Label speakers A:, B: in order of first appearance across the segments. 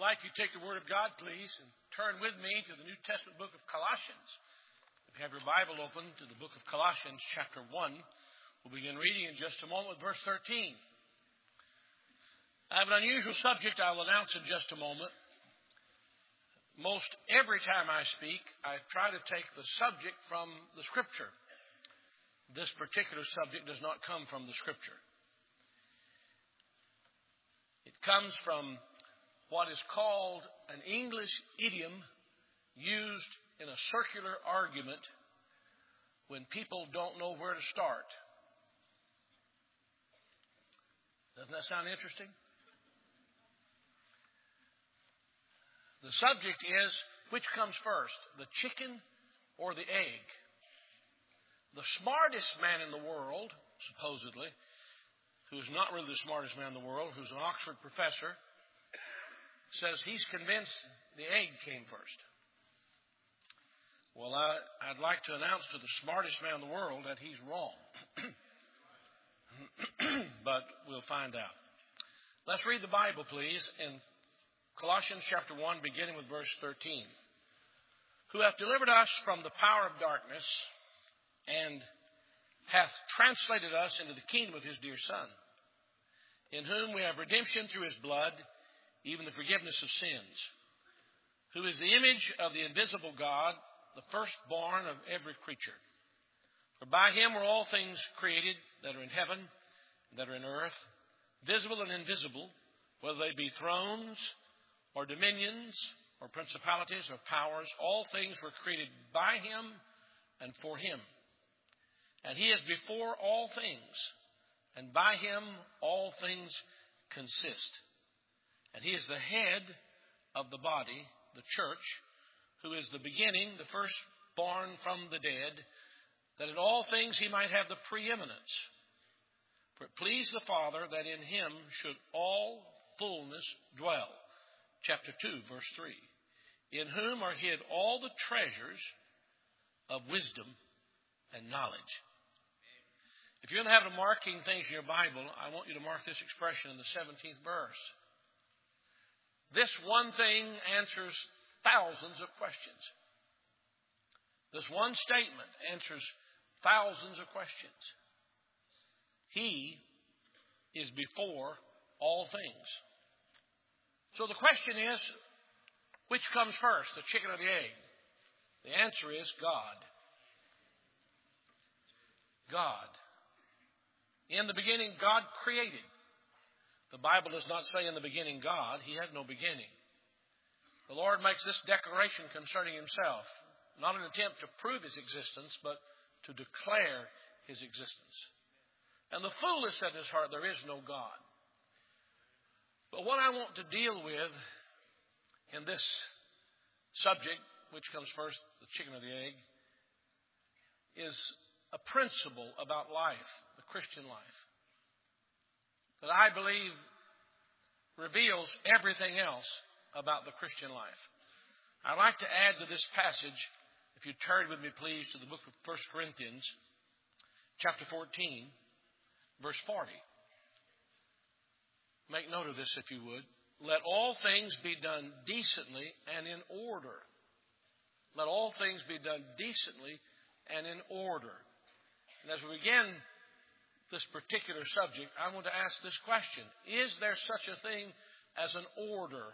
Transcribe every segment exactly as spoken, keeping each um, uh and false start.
A: like you to take the Word of God, please, and turn with me to the New Testament book of Colossians. If you have your Bible open to the book of Colossians, chapter one, we'll begin reading in just a moment with verse thirteen. I have an unusual subject I will announce in just a moment. Most every time I speak, I try to take the subject from the Scripture. This particular subject does not come from the Scripture. It comes from what is called an English idiom used in a circular argument when people don't know where to start. Doesn't that sound interesting? The subject is, which comes first, the chicken or the egg? The smartest man in the world, supposedly, who's not really the smartest man in the world, who's an Oxford professor, says he's convinced the egg came first. Well, I, I'd like to announce to the smartest man in the world that he's wrong. But we'll find out. Let's read the Bible, please, in Colossians chapter one, beginning with verse thirteen. Who hath delivered us from the power of darkness and hath translated us into the kingdom of his dear Son, in whom we have redemption through his blood, even the forgiveness of sins, who is the image of the invisible God, the firstborn of every creature. For by him were all things created that are in heaven and that are in earth, visible and invisible, whether they be thrones or dominions or principalities or powers. All things were created by him and for him. And he is before all things, and by him all things consist. And he is the head of the body, the church, who is the beginning, the firstborn from the dead, that in all things he might have the preeminence. For it pleased the Father that in him should all fullness dwell. Chapter two, verse three. In whom are hid all the treasures of wisdom and knowledge. If you're in the habit of marking things in your Bible, I want you to mark this expression in the seventeenth verse. This one thing answers thousands of questions. This one statement answers thousands of questions. He is before all things. So the question is, which comes first, the chicken or the egg? The answer is God. God. In the beginning, God created. The Bible does not say in the beginning God. He had no beginning. The Lord makes this declaration concerning himself, not an attempt to prove his existence, but to declare his existence. And the fool has said in his heart, there is no God. But what I want to deal with in this subject, which comes first, the chicken or the egg, is a principle about life, the Christian life, that I believe reveals everything else about the Christian life. I'd like to add to this passage, if you turn with me, please, to the book of First Corinthians, chapter fourteen, verse forty. Make note of this, if you would. Let all things be done decently and in order. Let all things be done decently and in order. And as we begin this particular subject, I want to ask this question. Is there such a thing as an order?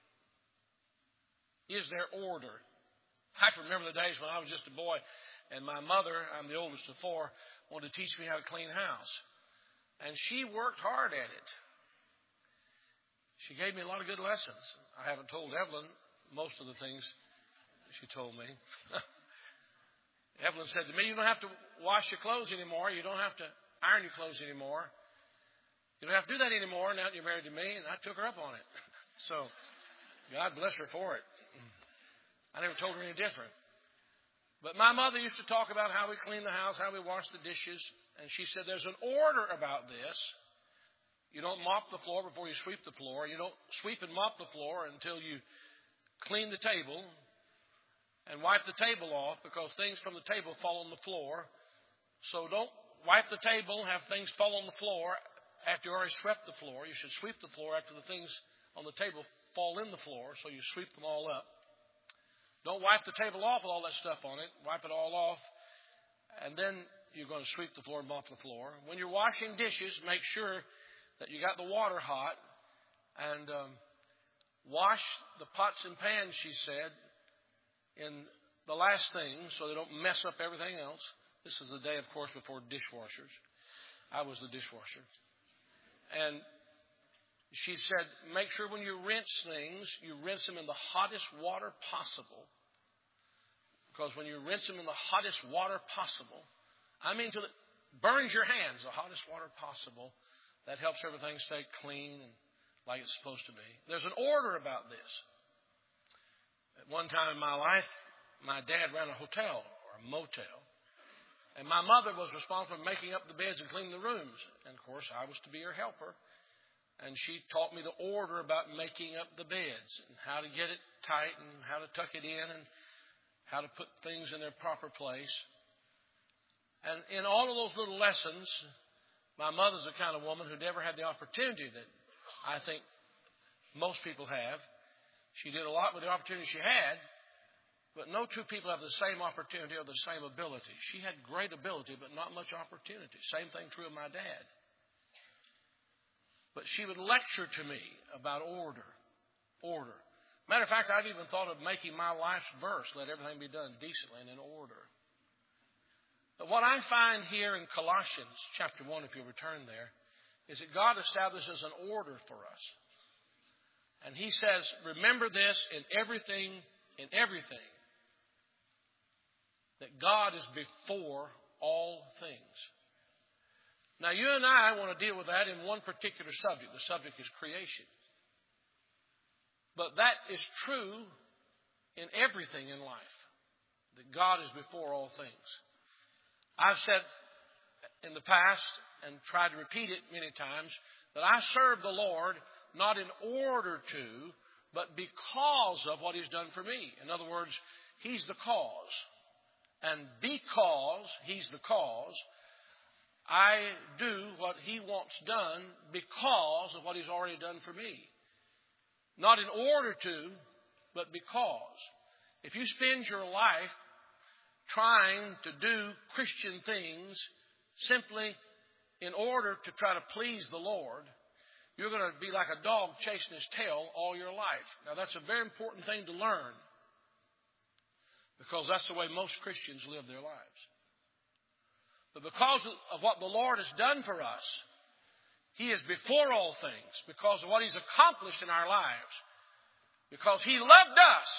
A: Is there order? I can remember the days when I was just a boy and my mother, I'm the oldest of four, wanted to teach me how to clean house. And she worked hard at it. She gave me a lot of good lessons. I haven't told Evelyn most of the things she told me. Evelyn said to me, you don't have to wash your clothes anymore. You don't have to iron your clothes anymore. You don't have to do that anymore now that you're married to me. And I took her up on it. So, God bless her for it. I never told her any different. But my mother used to talk about how we clean the house, how we wash the dishes. And she said there's an order about this. You don't mop the floor before you sweep the floor. You don't sweep and mop the floor until you clean the table and wipe the table off, because things from the table fall on the floor. So don't wipe the table, have things fall on the floor after you already swept the floor. You should sweep the floor after the things on the table fall in the floor, so you sweep them all up. Don't wipe the table off with all that stuff on it. Wipe it all off. And then you're going to sweep the floor and mop the floor. When you're washing dishes, make sure that you got the water hot. And um, wash the pots and pans, she said, in the last thing so they don't mess up everything else. This is the day, of course, before dishwashers. I was the dishwasher. And she said, make sure when you rinse things, you rinse them in the hottest water possible. Because when you rinse them in the hottest water possible, I mean till it burns your hands, the hottest water possible, that helps everything stay clean and like it's supposed to be. There's an order about this. At one time in my life, my dad ran a hotel or a motel. And my mother was responsible for making up the beds and cleaning the rooms. And, of course, I was to be her helper. And she taught me the order about making up the beds and how to get it tight and how to tuck it in and how to put things in their proper place. And in all of those little lessons, my mother's the kind of woman who never had the opportunity that I think most people have. She did a lot with the opportunity she had. But no two people have the same opportunity or the same ability. She had great ability, but not much opportunity. Same thing true of my dad. But she would lecture to me about order. Order. Matter of fact, I've even thought of making my life's verse, let everything be done decently and in order. But what I find here in Colossians chapter one, if you return there, is that God establishes an order for us. And He says, remember this in everything, in everything. That God is before all things. Now, you and I want to deal with that in one particular subject. The subject is creation. But that is true in everything in life. That God is before all things. I've said in the past and tried to repeat it many times that I serve the Lord not in order to, but because of what He's done for me. In other words, He's the cause. And because He's the cause, I do what He wants done because of what He's already done for me. Not in order to, but because. If you spend your life trying to do Christian things simply in order to try to please the Lord, you're going to be like a dog chasing his tail all your life. Now, that's a very important thing to learn. Because that's the way most Christians live their lives. But because of what the Lord has done for us, He is before all things. Because of what He's accomplished in our lives. Because He loved us.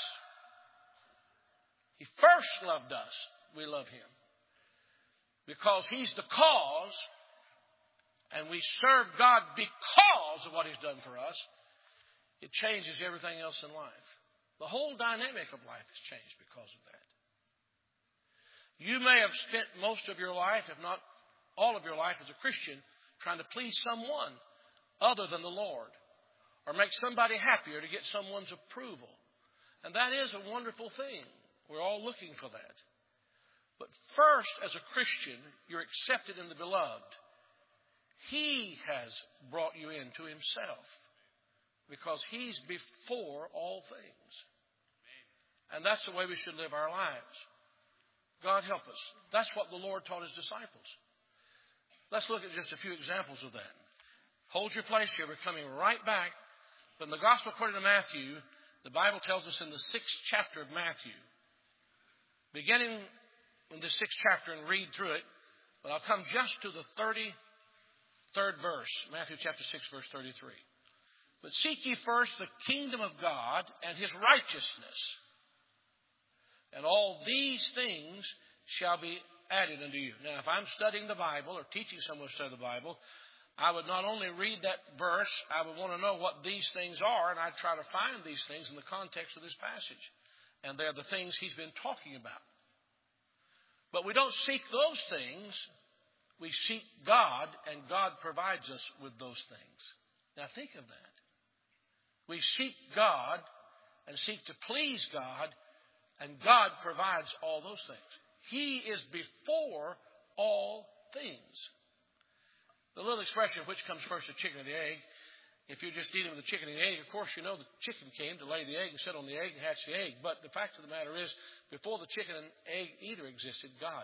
A: He first loved us. We love Him. Because He's the cause. And we serve God because of what He's done for us. It changes everything else in life. The whole dynamic of life has changed because of that. You may have spent most of your life, if not all of your life as a Christian, trying to please someone other than the Lord. Or make somebody happier to get someone's approval. And that is a wonderful thing. We're all looking for that. But first, as a Christian, you're accepted in the Beloved. He has brought you into Himself. Because He's before all things. And that's the way we should live our lives. God help us. That's what the Lord taught His disciples. Let's look at just a few examples of that. Hold your place here. We're coming right back. But in the Gospel according to Matthew, the Bible tells us in the sixth chapter of Matthew, beginning in the sixth chapter and read through it, but I'll come just to the thirty-third verse, Matthew chapter six, verse thirty-three. But seek ye first the kingdom of God and His righteousness, and all these things shall be added unto you. Now, if I'm studying the Bible or teaching someone to study the Bible, I would not only read that verse, I would want to know what these things are, and I'd try to find these things in the context of this passage. And they're the things He's been talking about. But we don't seek those things. We seek God, and God provides us with those things. Now, think of that. We seek God and seek to please God, and God provides all those things. He is before all things. The little expression, which comes first, the chicken or the egg, if you're just dealing with the chicken and the egg, of course you know the chicken came to lay the egg and sit on the egg and hatch the egg. But the fact of the matter is, before the chicken and egg either existed, God.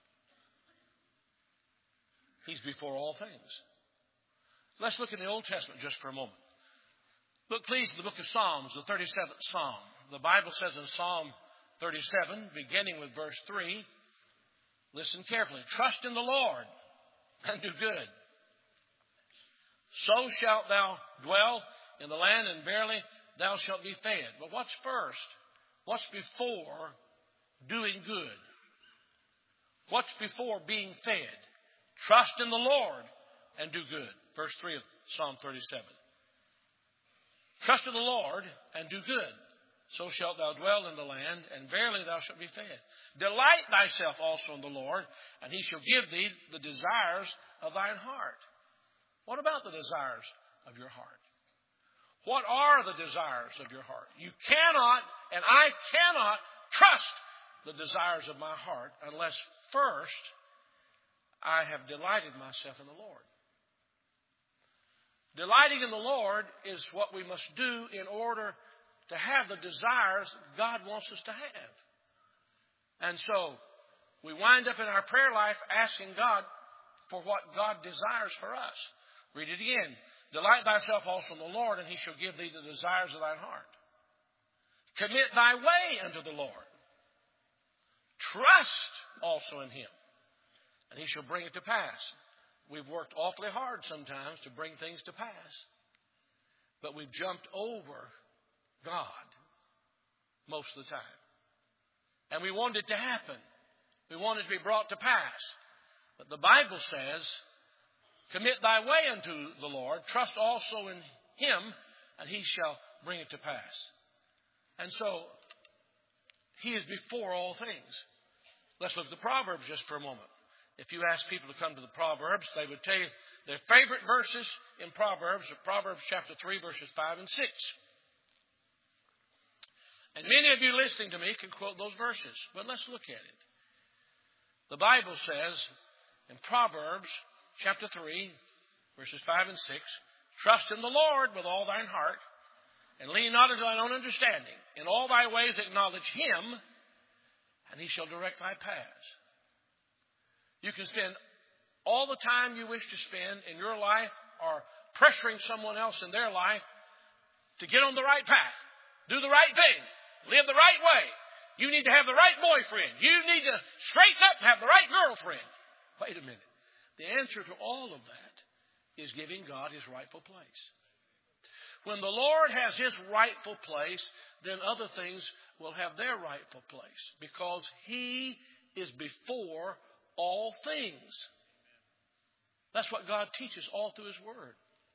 A: He's before all things. Let's look in the Old Testament just for a moment. Look, please, in the book of Psalms, the thirty-seventh Psalm. The Bible says in Psalm thirty-seven, beginning with verse three, listen carefully. Trust in the Lord and do good. So shalt thou dwell in the land, and verily thou shalt be fed. But what's first? What's before doing good? What's before being fed? Trust in the Lord and do good. Verse three of Psalm thirty-seven. Trust in the Lord and do good. So shalt thou dwell in the land, and verily thou shalt be fed. Delight thyself also in the Lord, and he shall give thee the desires of thine heart. What about the desires of your heart? What are the desires of your heart? You cannot, and I cannot, trust the desires of my heart unless first I have delighted myself in the Lord. Delighting in the Lord is what we must do in order to have the desires God wants us to have. And so we wind up in our prayer life asking God for what God desires for us. Read it again. Delight thyself also in the Lord, and he shall give thee the desires of thine heart. Commit thy way unto the Lord. Trust also in him, and he shall bring it to pass. We've worked awfully hard sometimes to bring things to pass, but we've jumped over God most of the time. And we want it to happen. We want it to be brought to pass. But the Bible says, commit thy way unto the Lord, trust also in him, and he shall bring it to pass. And so, he is before all things. Let's look at the Proverbs just for a moment. If you ask people to come to the Proverbs, they would tell you their favorite verses in Proverbs are Proverbs chapter three, verses five and six. And many of you listening to me can quote those verses, but let's look at it. The Bible says in Proverbs chapter three, verses five and six, trust in the Lord with all thine heart, and lean not unto thine own understanding. In all thy ways acknowledge him, and he shall direct thy paths. You can spend all the time you wish to spend in your life or pressuring someone else in their life to get on the right path, do the right thing, live the right way. You need to have the right boyfriend. You need to straighten up and have the right girlfriend. Wait a minute. The answer to all of that is giving God his rightful place. When the Lord has his rightful place, then other things will have their rightful place, because he is before all things. That's what God teaches all through his word.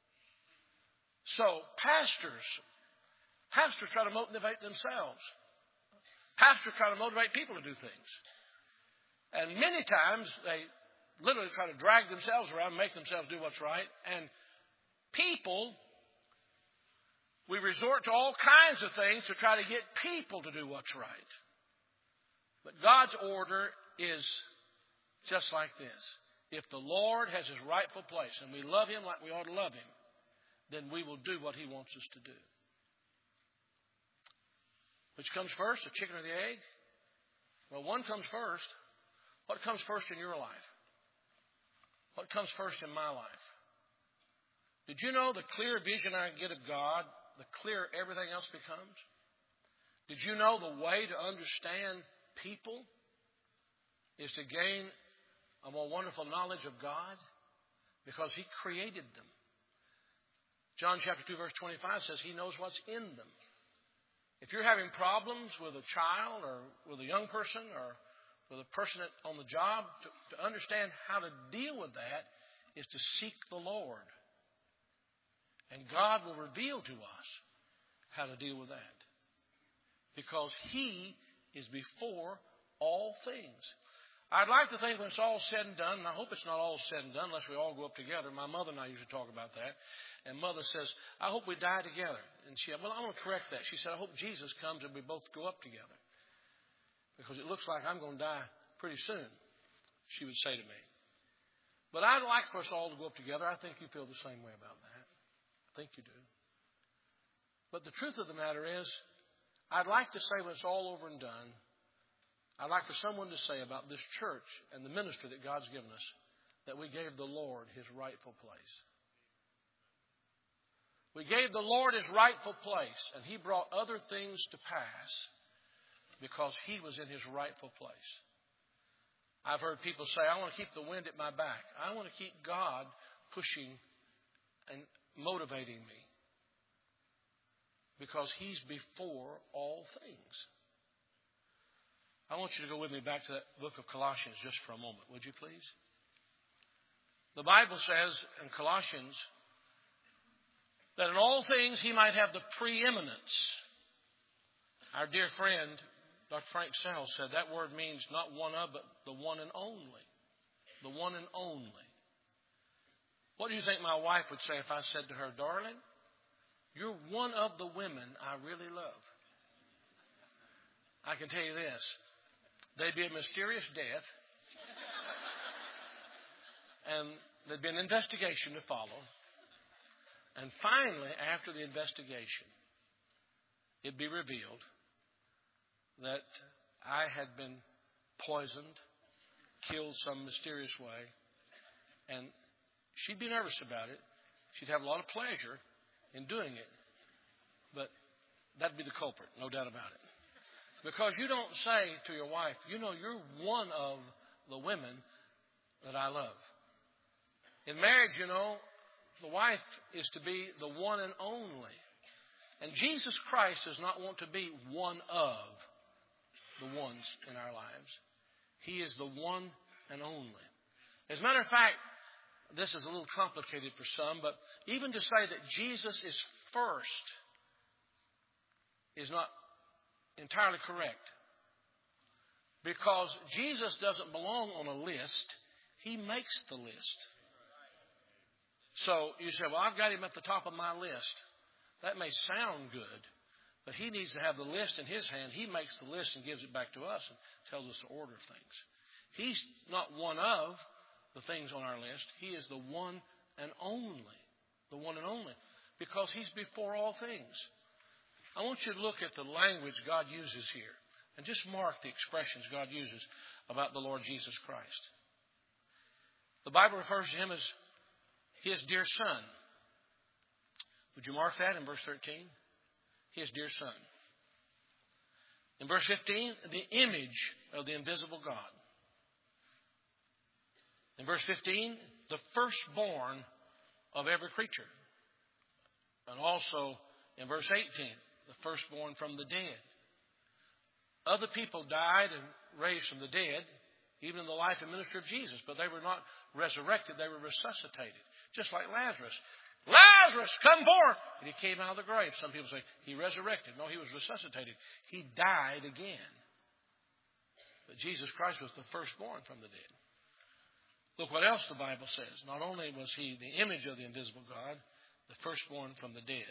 A: So pastors, pastors try to motivate themselves. Pastors try to motivate people to do things. And many times they literally try to drag themselves around and make themselves do what's right. And people, we resort to all kinds of things to try to get people to do what's right. But God's order is just like this. If the Lord has his rightful place and we love him like we ought to love him, then we will do what he wants us to do. Which comes first, the chicken or the egg? Well, one comes first. What comes first in your life? What comes first in my life? Did you know the clear vision I get of God, the clearer everything else becomes? Did you know the way to understand people is to gain a more wonderful knowledge of God? Because he created them. John chapter two, verse twenty-five says he knows what's in them. If you're having problems with a child or with a young person or with a person on the job, to, to understand how to deal with that is to seek the Lord. And God will reveal to us how to deal with that. Because he is before all things. I'd like to think when it's all said and done, and I hope it's not all said and done unless we all go up together. My mother and I usually talk about that. And Mother says, I hope we die together. And she said, well, I want to correct that. She said, I hope Jesus comes and we both go up together. Because it looks like I'm going to die pretty soon, she would say to me. But I'd like for us all to go up together. I think you feel the same way about that. I think you do. But the truth of the matter is, I'd like to say when it's all over and done, I'd like for someone to say about this church and the ministry that God's given us, that we gave the Lord His rightful place. We gave the Lord His rightful place, and He brought other things to pass because He was in His rightful place. I've heard people say, I want to keep the wind at my back. I want to keep God pushing and motivating me because He's before all things. I want you to go with me back to that book of Colossians just for a moment, would you please? The Bible says in Colossians that in all things He might have the preeminence. Our dear friend, Doctor Frank Sell, said that word means not one of, but the one and only. The one and only. What do you think my wife would say if I said to her, darling, you're one of the women I really love? I can tell you this. There'd be a mysterious death. And there'd be an investigation to follow. And finally, after the investigation, it'd be revealed that I had been poisoned, killed some mysterious way. And she'd be nervous about it. She'd have a lot of pleasure in doing it. But that'd be the culprit, no doubt about it. Because you don't say to your wife, you know, you're one of the women that I love. In marriage, you know, the wife is to be the one and only. And Jesus Christ does not want to be one of the ones in our lives. He is the one and only. As a matter of fact, this is a little complicated for some, but even to say that Jesus is first is not entirely correct. Because Jesus doesn't belong on a list. He makes the list. So you say, well, I've got Him at the top of my list. That may sound good, but He needs to have the list in His hand. He makes the list and gives it back to us and tells us the order of things. He's not one of the things on our list. He is the one and only. The one and only. Because He's before all things. I want you to look at the language God uses here and just mark the expressions God uses about the Lord Jesus Christ. The Bible refers to Him as His dear Son. Would you mark that in verse thirteen? His dear Son. In verse fifteen, the image of the invisible God. In verse fifteen, the firstborn of every creature. And also in verse eighteen, the firstborn from the dead. Other people died and raised from the dead, even in the life and ministry of Jesus, but they were not resurrected, they were resuscitated. Just like Lazarus. Lazarus, come forth! And he came out of the grave. Some people say he resurrected. No, he was resuscitated. He died again. But Jesus Christ was the firstborn from the dead. Look what else the Bible says. Not only was He the image of the invisible God, the firstborn from the dead,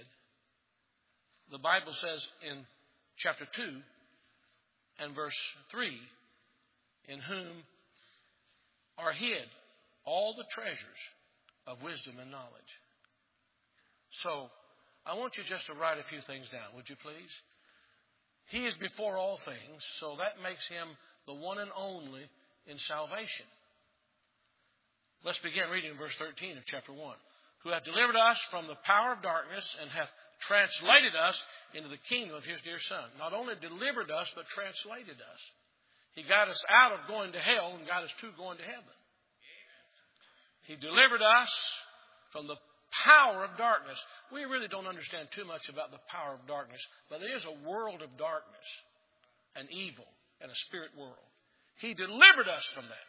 A: the Bible says in chapter two and verse three, in whom are hid all the treasures of wisdom and knowledge. So, I want you just to write a few things down, would you please? He is before all things, so that makes Him the one and only in salvation. Let's begin reading verse thirteen of chapter one. Who hath delivered us from the power of darkness and hath translated us into the kingdom of His dear Son. Not only delivered us, but translated us. He got us out of going to hell and got us to going to heaven. He delivered us from the power of darkness. We really don't understand too much about the power of darkness, but there is a world of darkness and evil and a spirit world. He delivered us from that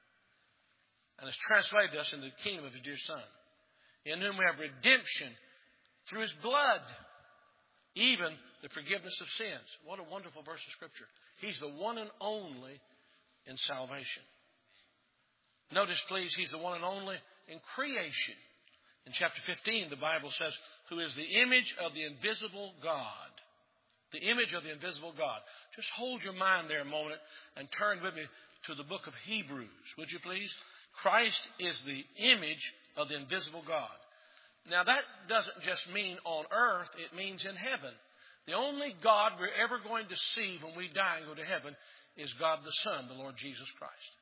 A: and has translated us into the kingdom of His dear Son, in whom we have redemption through His blood, even the forgiveness of sins. What a wonderful verse of Scripture. He's the one and only in salvation. Notice, please, He's the one and only in creation. In chapter fifteen, the Bible says, who is the image of the invisible God. The image of the invisible God. Just hold your mind there a moment and turn with me to the book of Hebrews, would you please? Christ is the image of the invisible God. Now that doesn't just mean on earth, it means in heaven. The only God we're ever going to see when we die and go to heaven is God the Son, the Lord Jesus Christ.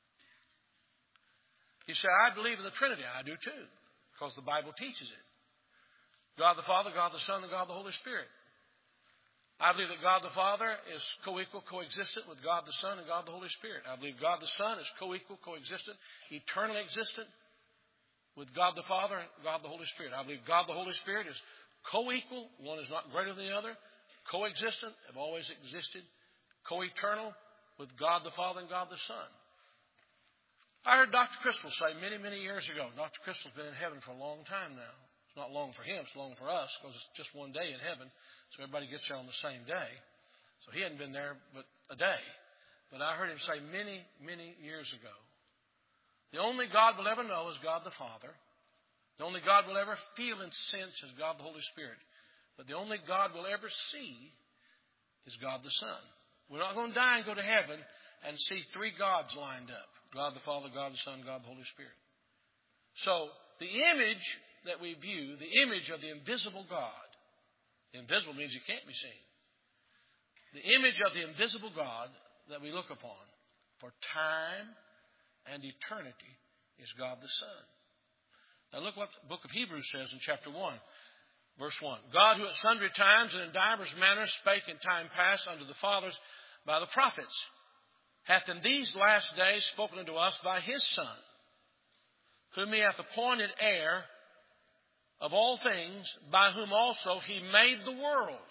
A: You say, I believe in the Trinity. I do too, because the Bible teaches it. God the Father, God the Son, and God the Holy Spirit. I believe that God the Father is co-equal, co-existent with God the Son and God the Holy Spirit. I believe God the Son is co-equal, co-existent, eternally existent with God the Father and God the Holy Spirit. I believe God the Holy Spirit is co-equal. One is not greater than the other. Co-existent, have always existed. Co-eternal with God the Father and God the Son. I heard Doctor Crystal say many, many years ago, Doctor Crystal's been in heaven for a long time now. It's not long for him, it's long for us, because it's just one day in heaven. So everybody gets there on the same day. So he hadn't been there but a day. But I heard him say many, many years ago, the only God will ever know is God the Father. The only God will ever feel and sense is God the Holy Spirit. But the only God will ever see is God the Son. We're not going to die and go to heaven and see three gods lined up. God the Father, God the Son, God the Holy Spirit. So the image that we view, the image of the invisible God. Invisible means you can't be seen. The image of the invisible God that we look upon for time and eternity is God the Son. Now look what the book of Hebrews says in chapter one, verse one. God, who at sundry times and in divers manners spake in time past unto the fathers by the prophets, hath in these last days spoken unto us by his Son, whom he hath appointed heir of all things, by whom also he made the worlds,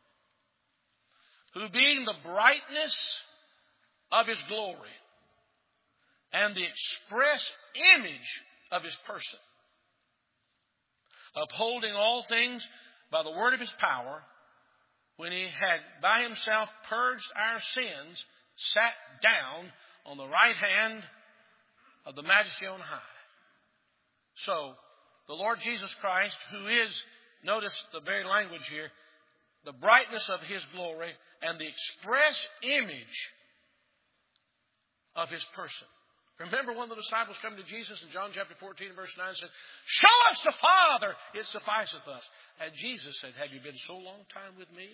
A: who being the brightness of his glory and the express image of his person, upholding all things by the word of his power, when he had by himself purged our sins, sat down on the right hand of the Majesty on high. So, the Lord Jesus Christ, who is, notice the very language here, the brightness of his glory and the express image of his person. Remember one of the disciples coming to Jesus in John chapter fourteen, verse nine, said, show us the Father, it sufficeth us. And Jesus said, have you been so long time with me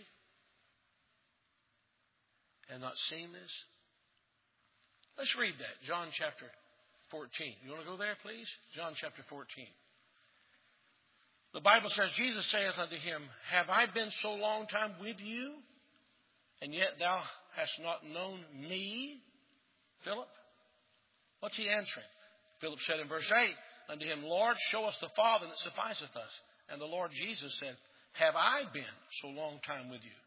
A: and not seen this? Let's read that, John chapter fourteen. You want to go there, please? John chapter fourteen. The Bible says, Jesus saith unto him, have I been so long time with you, and yet thou hast not known me, Philip? What's he answering? Philip said in verse eight unto him, Lord, show us the Father, and it sufficeth us. And the Lord Jesus said, have I been so long time with you,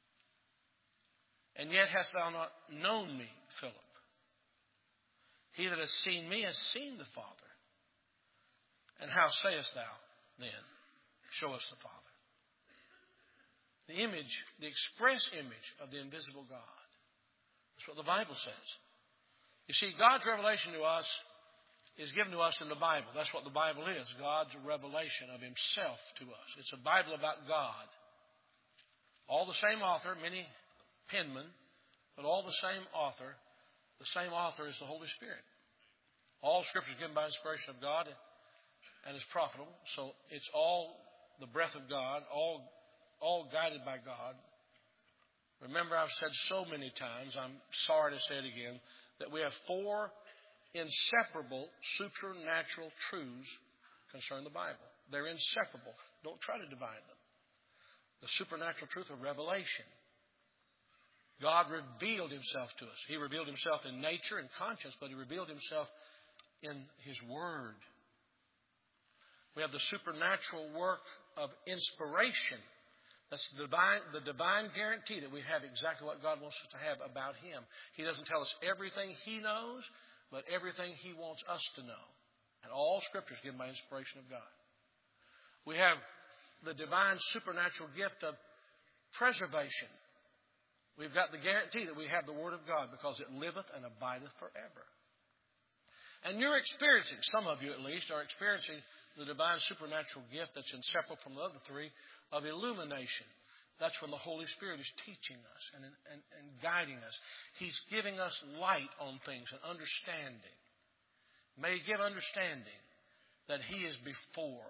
A: and yet hast thou not known me, Philip? He that has seen me has seen the Father. And how sayest thou then, show us the Father? The image, the express image of the invisible God. That's what the Bible says. You see, God's revelation to us is given to us in the Bible. That's what the Bible is, God's revelation of himself to us. It's a Bible about God. All the same author, many penmen, but all the same author. The same author is the Holy Spirit. All Scripture is given by inspiration of God and is profitable. So it's all the breath of God, all, all guided by God. Remember, I've said so many times, I'm sorry to say it again, that we have four inseparable supernatural truths concerning the Bible. They're inseparable. Don't try to divide them. The supernatural truth of revelation. God revealed himself to us. He revealed himself in nature and conscience, but he revealed himself in his word. We have the supernatural work of inspiration. That's the divine, the divine guarantee that we have exactly what God wants us to have about him. He doesn't tell us everything he knows, but everything he wants us to know. And all Scripture is given by inspiration of God. We have the divine supernatural gift of preservation. We've got the guarantee that we have the Word of God because it liveth and abideth forever. And you're experiencing, some of you at least, are experiencing the divine supernatural gift that's inseparable from the other three of illumination. That's when the Holy Spirit is teaching us and, and, and guiding us. He's giving us light on things and understanding. May he give understanding that he is before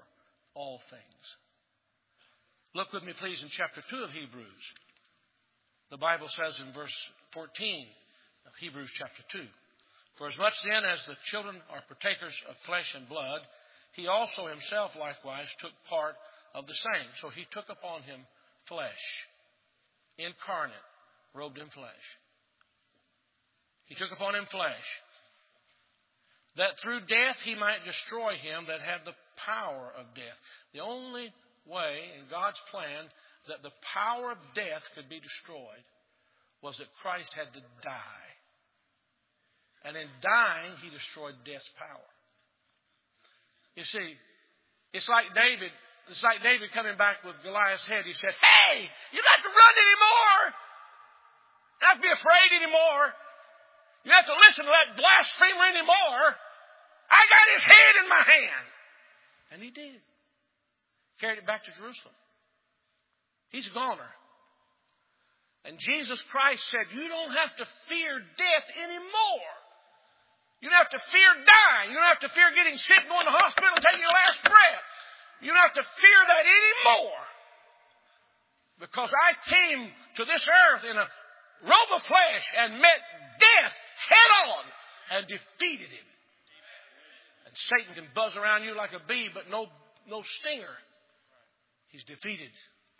A: all things. Look with me, please, in chapter two of Hebrews. The Bible says in verse fourteen of Hebrews chapter two, "For as much then as the children are partakers of flesh and blood, he also himself likewise took part of the same." So he took upon him flesh, incarnate, robed in flesh. He took upon him flesh, that through death he might destroy him that had the power of death. The only way in God's plan that the power of death could be destroyed was that Christ had to die. And in dying, he destroyed death's power. You see, it's like David, it's like David coming back with Goliath's head. He said, "Hey, you don't have to run anymore. You don't have to be afraid anymore. You don't have to listen to that blasphemer anymore. I got his head in my hand." And he did. Carried it back to Jerusalem. He's a goner. And Jesus Christ said, you don't have to fear death anymore. You don't have to fear dying. You don't have to fear getting sick, going to the hospital, and taking your last breath. You don't have to fear that anymore. Because I came to this earth in a robe of flesh and met death head on and defeated him. And Satan can buzz around you like a bee, but no, no stinger. He's defeated.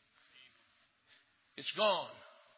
A: It's gone.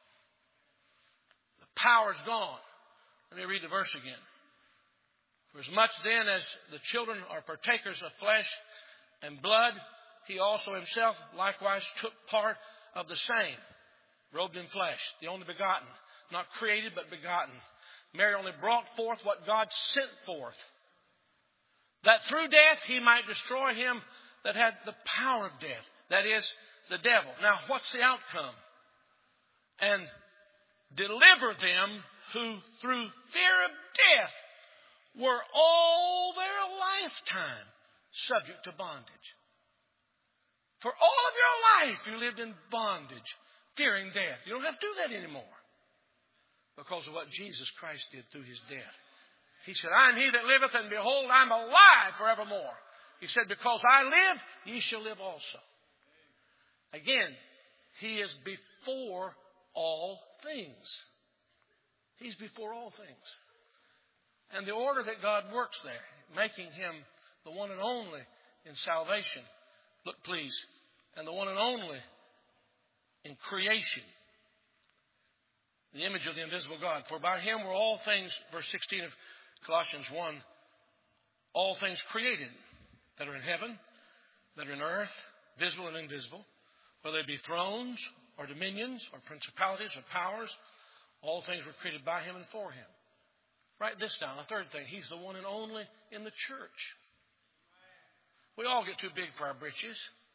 A: The power's gone. Let me read the verse again. "For as much then as the children are partakers of flesh and blood, he also himself likewise took part of the same, robed in flesh, the only begotten, not created but begotten. Mary only brought forth what God sent forth, that through death he might destroy him that had the power of death, that is, the devil." Now, what's the outcome? "And deliver them who through fear of death were all their lifetime subject to bondage." For all of your life you lived in bondage, fearing death. You don't have to do that anymore because of what Jesus Christ did through his death. He said, "I am he that liveth, and behold, I am alive forevermore." He said, "Because I live, ye shall live also." Again, he is before all things. He's before all things. And the order that God works there, making him the one and only in salvation. Look, please. And the one and only in creation. The image of the invisible God. "For by him were all things," verse sixteen of Colossians one, "all things created that are in heaven, that are in earth, visible and invisible, whether they be thrones or dominions or principalities or powers, all things were created by him and for him." Write this down. A third thing, he's the one and only in the church. We all get too big for our britches.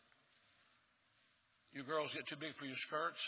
A: You girls get too big for your skirts.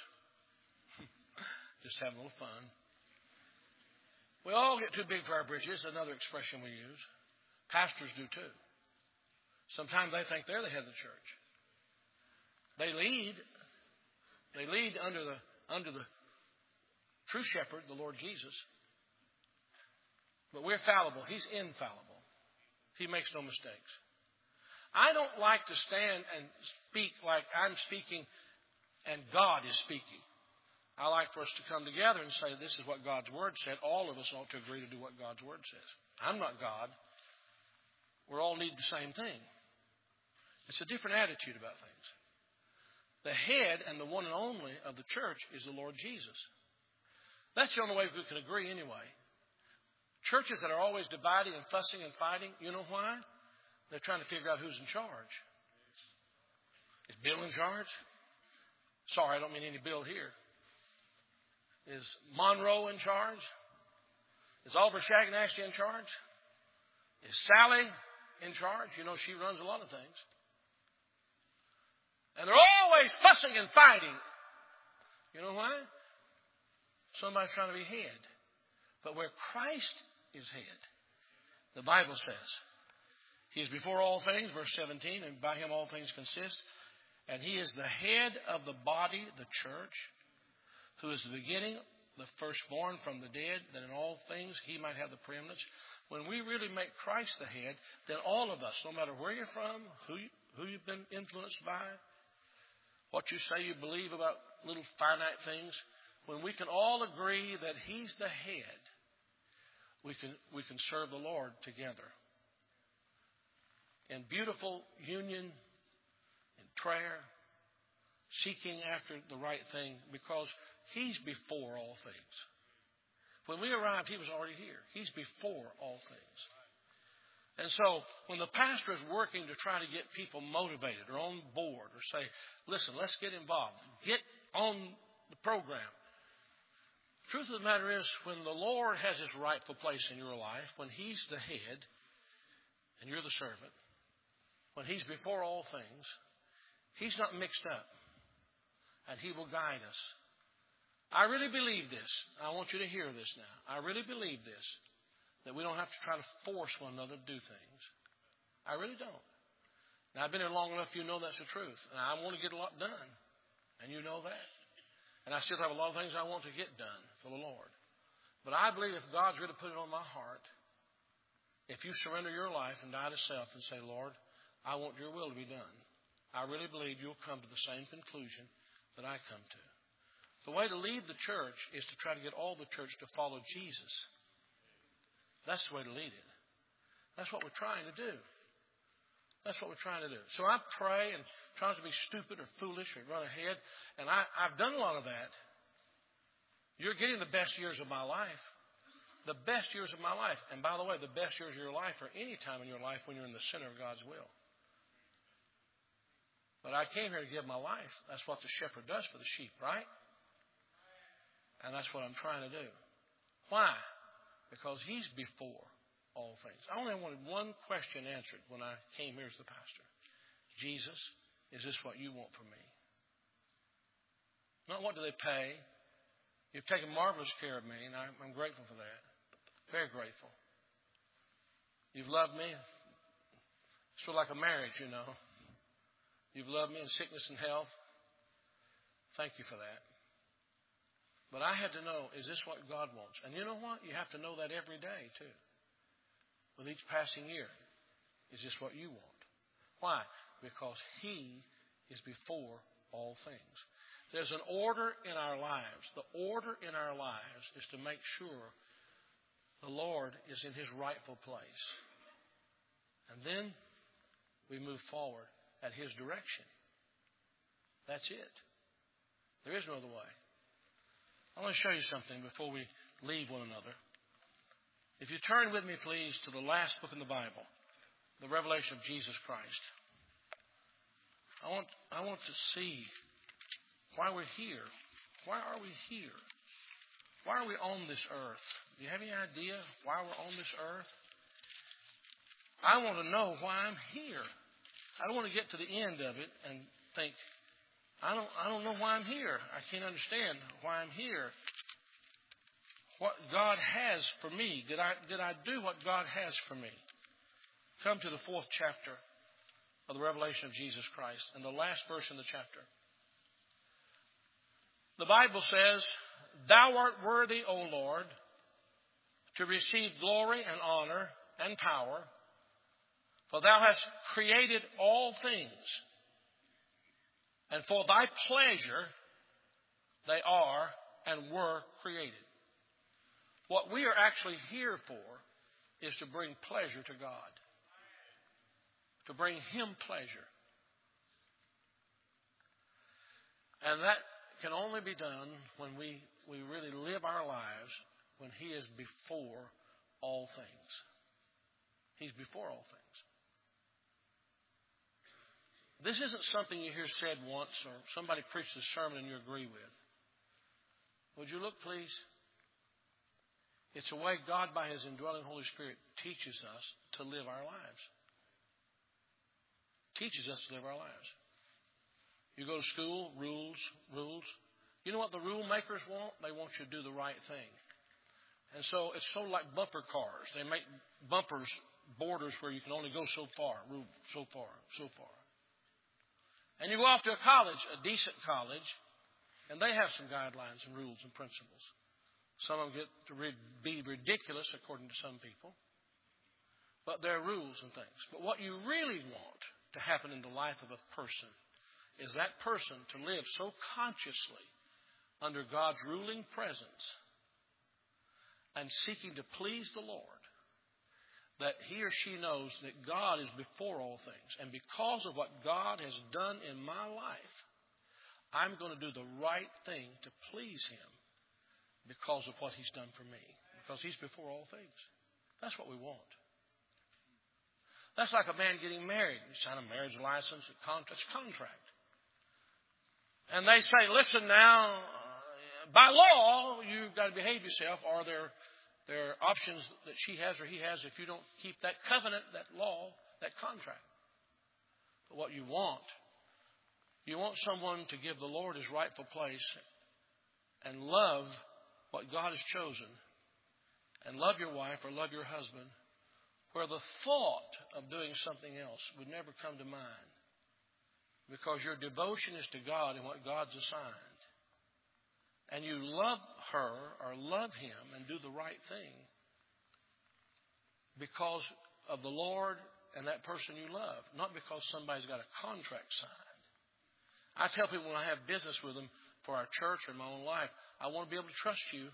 A: Just having a little fun. We all get too big for our britches, another expression we use. Pastors do too. Sometimes they think they're the head of the church. They lead. They lead under the under the true shepherd, the Lord Jesus. But we're fallible. He's infallible. He makes no mistakes. I don't like to stand and speak like I'm speaking and God is speaking. I like for us to come together and say, this is what God's Word said. All of us ought to agree to do what God's Word says. I'm not God. We all need the same thing. It's a different attitude about things. The head and the one and only of the church is the Lord Jesus. That's the only way we can agree anyway. Churches that are always dividing and fussing and fighting, you know why? They're trying to figure out who's in charge. Is Bill in charge? Sorry, I don't mean any Bill here. Is Monroe in charge? Is Oliver Shagnasty in charge? Is Sally in charge? You know, she runs a lot of things. And they're always fussing and fighting. You know why? Somebody's trying to be head. But where Christ is head, the Bible says, he is before all things, verse seventeen, and by him all things consist. And he is the head of the body, the church, who is the beginning, the firstborn from the dead, that in all things he might have the preeminence. When we really make Christ the head, then all of us, no matter where you're from, who you, who you've been influenced by, what you say you believe about little finite things, when we can all agree that He's the head, we can we can serve the Lord together in beautiful union, in prayer, seeking after the right thing, because He's before all things. When we arrived, He was already here. He's before all things. And so when the pastor is working to try to get people motivated or on board or say, listen, let's get involved, get on the program. The truth of the matter is, when the Lord has His rightful place in your life, when He's the head and you're the servant, when He's before all things, He's not mixed up, and He will guide us. I really believe this. I want you to hear this now. I really believe this, that we don't have to try to force one another to do things. I really don't. Now, I've been here long enough, you know that's the truth. And I want to get a lot done, and you know that. And I still have a lot of things I want to get done for the Lord. But I believe if God's really put it on my heart, if you surrender your life and die to self and say, Lord, I want your will to be done, I really believe you'll come to the same conclusion that I come to. The way to lead the church is to try to get all the church to follow Jesus. That's the way to lead it. That's what we're trying to do. That's what we're trying to do. So I pray and try not to be stupid or foolish or run ahead. And I, I've done a lot of that. You're getting the best years of my life. The best years of my life. And by the way, the best years of your life are any time in your life when you're in the center of God's will. But I came here to give my life. That's what the shepherd does for the sheep, right? And that's what I'm trying to do. Why? Because He's before all things. I only wanted one question answered when I came here as the pastor. Jesus, is this what you want from me? Not what do they pay. You've taken marvelous care of me, and I'm, I'm grateful for that. Very grateful. You've loved me. It's sort of like a marriage, you know. You've loved me in sickness and health. Thank you for that. But I had to know, is this what God wants? And you know what? You have to know that every day, too. With each passing year. Is this what you want? Why? Because He is before all things. There's an order in our lives. The order in our lives is to make sure the Lord is in His rightful place. And then we move forward at His direction. That's it. There is no other way. I want to show you something before we leave one another. If you turn with me, please, to the last book in the Bible, the Revelation of Jesus Christ. I want, I want to see why we're here. Why are we here? Why are we on this earth? Do you have any idea why we're on this earth? I want to know why I'm here. I don't want to get to the end of it and think, I don't I don't know why I'm here. I can't understand why I'm here. What God has for me. Did I did I do what God has for me? Come to the fourth chapter of the Revelation of Jesus Christ and the last verse in the chapter. The Bible says, Thou art worthy, O Lord, to receive glory and honor and power, for Thou hast created all things, and for Thy pleasure they are and were created. What we are actually here for is to bring pleasure to God. To bring Him pleasure. And that can only be done when we, we really live our lives when He is before all things. He's before all things. This isn't something you hear said once or somebody preached a sermon and you agree with. Would you look, please? It's a way God, by His indwelling Holy Spirit, teaches us to live our lives. Teaches us to live our lives. You go to school, rules, rules. You know what the rule makers want? They want you to do the right thing. And so it's sort of like bumper cars. They make bumpers, borders where you can only go so far, so far, so far. And you go off to a college, a decent college, and they have some guidelines and rules and principles. Some of them get to be ridiculous according to some people. But there are rules and things. But what you really want to happen in the life of a person is that person to live so consciously under God's ruling presence and seeking to please the Lord that he or she knows that God is before all things. And because of what God has done in my life, I'm going to do the right thing to please him because of what he's done for me. Because he's before all things. That's what we want. That's like a man getting married. You sign a marriage license, a contract, contract. And they say, listen now, uh, by law, you've got to behave yourself, or there, there are options that she has or he has if you don't keep that covenant, that law, that contract. But what you want, you want someone to give the Lord his rightful place and love what God has chosen, and love your wife or love your husband, where the thought of doing something else would never come to mind. Because your devotion is to God and what God's assigned. And you love her or love him and do the right thing because of the Lord and that person you love. Not because somebody's got a contract signed. I tell people when I have business with them for our church or my own life, I want to be able to trust you.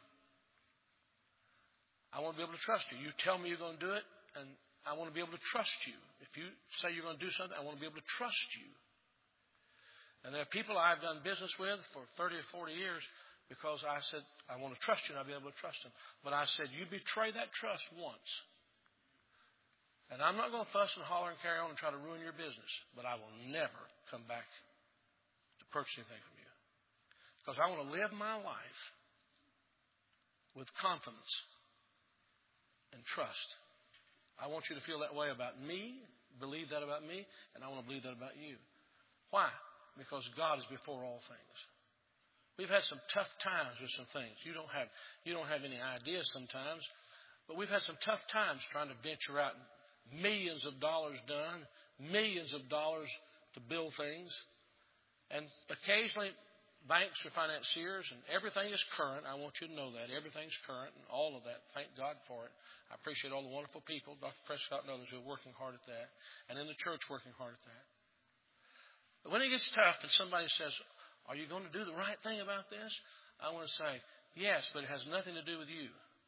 A: I want to be able to trust you. You tell me you're going to do it, and I want to be able to trust you. If you say you're going to do something, I want to be able to trust you. And there are people I've done business with for thirty or forty years because I said, I want to trust you and I'll be able to trust them. But I said, you betray that trust once. And I'm not going to fuss and holler and carry on and try to ruin your business. But I will never come back to purchase anything from you. Because I want to live my life with confidence and trust. I want you to feel that way about me, believe that about me, and I want to believe that about you. Why? Because God is before all things. We've had some tough times with some things. You don't have you don't have any ideas sometimes, but we've had some tough times trying to venture out. Millions of dollars done, millions of dollars to build things, and occasionally banks or financiers, and everything is current. I want you to know that everything's current, and all of that. Thank God for it. I appreciate all the wonderful people, Doctor Prescott and others, who are working hard at that, and in the church working hard at that. But when it gets tough and somebody says, are you going to do the right thing about this? I want to say, yes, but it has nothing to do with you.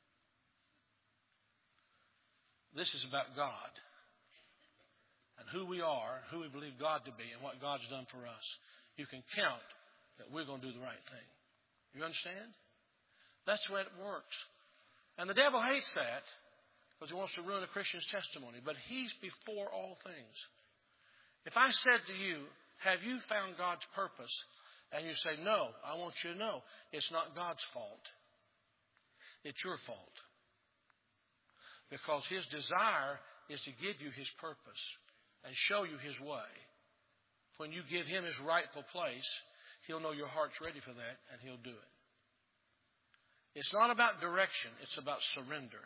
A: This is about God and who we are, who we believe God to be, and what God's done for us. You can count that we're going to do the right thing. You understand? That's the way it works. And the devil hates that because he wants to ruin a Christian's testimony. But he's before all things. If I said to you, have you found God's purpose? And you say, no, I want you to know it's not God's fault. It's your fault. Because his desire is to give you his purpose and show you his way. When you give him his rightful place, he'll know your heart's ready for that, and he'll do it. It's not about direction. It's about surrender.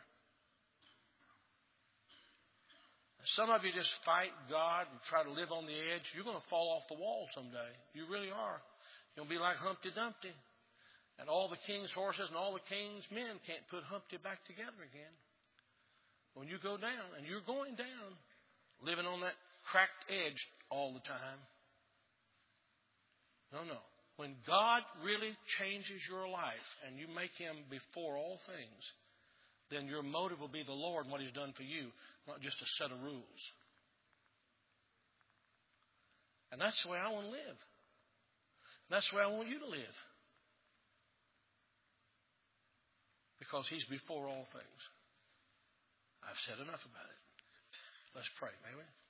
A: Some of you just fight God and try to live on the edge. You're going to fall off the wall someday. You really are. You'll be like Humpty Dumpty. And all the king's horses and all the king's men can't put Humpty back together again. When you go down, and you're going down, living on that cracked edge all the time. No, no. When God really changes your life and you make him before all things, then your motive will be the Lord and what he's done for you, not just a set of rules. And that's the way I want to live. And that's the way I want you to live. Because he's before all things. I've said enough about it. Let's pray, may we?